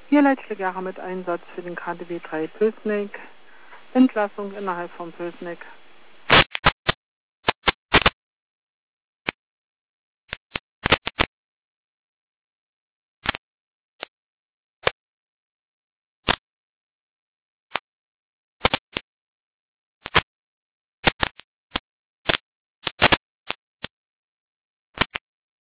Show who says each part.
Speaker 1: Hier Leitschläger mit Einsatz für den KDW 3 Pülsneck. Entlassung innerhalb von Pülsneck